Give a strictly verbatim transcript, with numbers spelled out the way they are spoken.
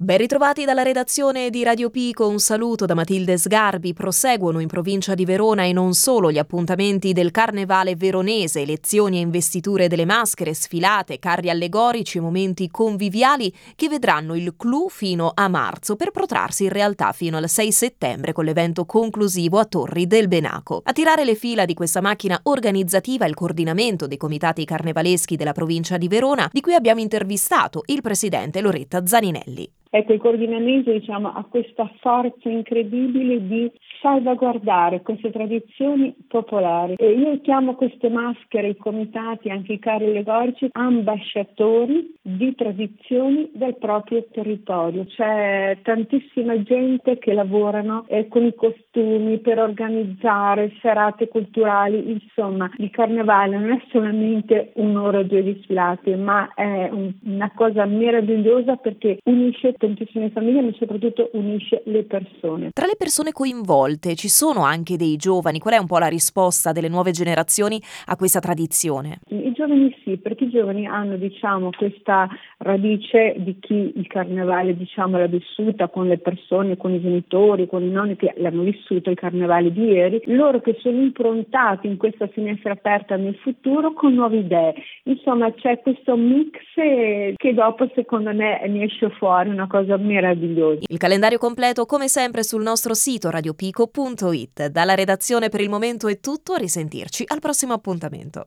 Ben ritrovati dalla redazione di Radio Pico, un saluto da Matilde Sgarbi. Proseguono in provincia di Verona e non solo gli appuntamenti del Carnevale veronese, lezioni e investiture delle maschere, sfilate, carri allegorici, momenti conviviali che vedranno il clou fino a marzo per protrarsi in realtà fino al sei settembre con l'evento conclusivo a Torri del Benaco. A tirare le fila di questa macchina organizzativa il coordinamento dei comitati carnevaleschi della provincia di Verona, di cui abbiamo intervistato il presidente Loretta Zaninelli. Ecco, il coordinamento diciamo, ha questa forza incredibile di salvaguardare queste tradizioni popolari. E io chiamo queste maschere, i comitati, anche i carri allegorici, ambasciatori di tradizioni del proprio territorio. C'è tantissima gente che lavorano eh, con i costumi per organizzare serate culturali. Insomma, il carnevale non è solamente un'ora o due di sfilate, ma è un, una cosa meravigliosa perché unisce tantissime famiglie, ma soprattutto unisce le persone. Tra le persone coinvolte ci sono anche dei giovani. Qual è un po' la risposta delle nuove generazioni a questa tradizione? I giovani sì, perché i giovani hanno diciamo questa radice di chi il carnevale diciamo l'ha vissuta con le persone, con i genitori, con i nonni che l'hanno vissuto il carnevale di ieri, loro che sono improntati in questa finestra aperta nel futuro con nuove idee. Insomma c'è questo mix che dopo secondo me ne esce fuori una cosa meravigliosa. Il calendario completo come sempre sul nostro sito radiopico punto it. Dalla redazione per il momento è tutto, a risentirci al prossimo appuntamento.